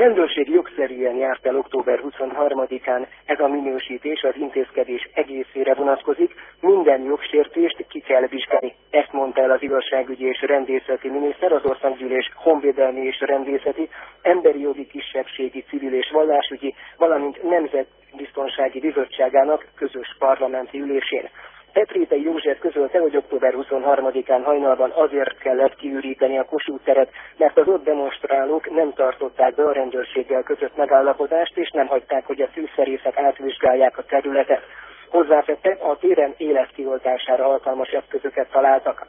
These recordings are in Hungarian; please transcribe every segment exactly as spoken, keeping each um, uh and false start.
rendőrség jogszerűen járt el október huszonharmadikán, ez a minősítés az intézkedés egészére vonatkozik, minden jogsértést ki kell vizsgálni. Ezt mondta el az igazságügyi és rendészeti miniszter, az országgyűlés honvédelmi és rendészeti, emberi jogi, kisebbségi, civil és vallásügyi, valamint nemzetbiztonsági bizottságának közös parlamenti ülésén. Petrétei József közölte, hogy október huszonharmadikán hajnalban azért kellett kiüríteni a Kossuth teret, mert az ott demonstrálók nem tartották be a rendőrséggel között megállapodást, és nem hagyták, hogy a tűzszerészek átvizsgálják a területet. Hozzátette, a téren életkioltására alkalmas eszközöket találtak.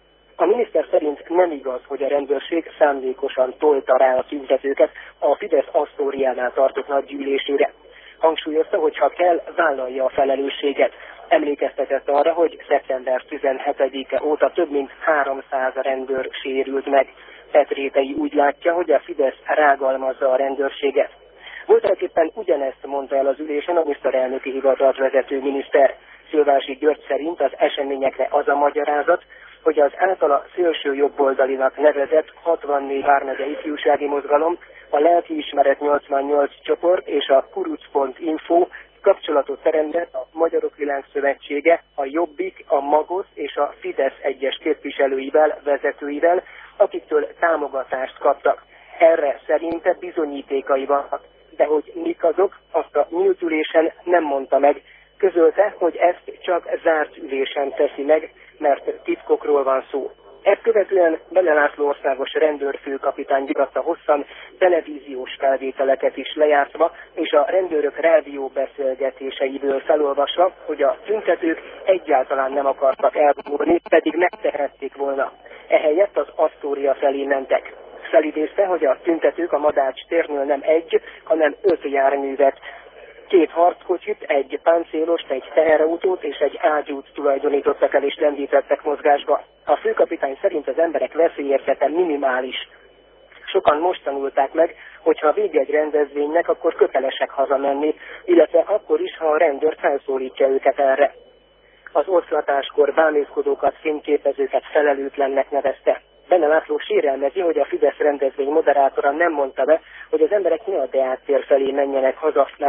A miniszter szerint nem igaz, hogy a rendőrség szándékosan tolta rá a tüntetőket a Fidesz Asztóriánál tartott nagygyűlésére. Hangsúlyozta, hogy ha kell, vállalja a felelősséget. Emlékeztetett arra, hogy szeptember tizenhetedike óta több mint háromszáz rendőr sérült meg. Petrétei úgy látja, hogy a Fidesz rágalmazza a rendőrséget. Voltaképpen ugyanezt mondta el az ülésen a miniszterelnöki hivatalt vezető miniszter. Szilvási György szerint az eseményekre az a magyarázat, hogy az általa szélső jobboldalinak nevezett hatvannégy vármegye ifjúsági mozgalom, a Lelkiismeret nyolcvannyolc csoport és a kuruc pont info kapcsolatot teremtett a Magyarok Világszövetsége, a Jobbik, a Magosz és a Fidesz egyes képviselőivel, vezetőivel, akiktől támogatást kaptak. Erre szerinte bizonyítékai vannak, de hogy mik azok, azt a nyílt ülésen nem mondta meg. Közölte, hogy ezt csak zárt ülésen teszi meg, mert titkokról van szó. Ezt követően Bene László országos rendőrfőkapitány vitatta hosszan, televíziós felvételeket is lejátszva, és a rendőrök rádió beszélgetéseiből felolvasva, hogy a tüntetők egyáltalán nem akartak elvonulni, pedig megtehették volna. Ehelyett az Asztória felé mentek. Felidézte, hogy a tüntetők a Madács térnél nem egy, hanem öt járművet, két harckocsit, egy páncélost, egy teherautót és egy ágyút tulajdonítottak el és lendítettek mozgásba. A főkapitány szerint az emberek veszélyérzete minimális. Sokan most tanulták meg, hogy ha vége egy rendezvénynek, akkor kötelesek hazamenni, illetve akkor is, ha a rendőr felszólítja őket erre. Az oszlatáskor bámészkodókat, fényképezőket felelőtlennek nevezte. Bene László sérelmezi, hogy a Fidesz rendezvény moderátora nem mondta be, hogy az emberek ne a Deák tér felé menjenek haza,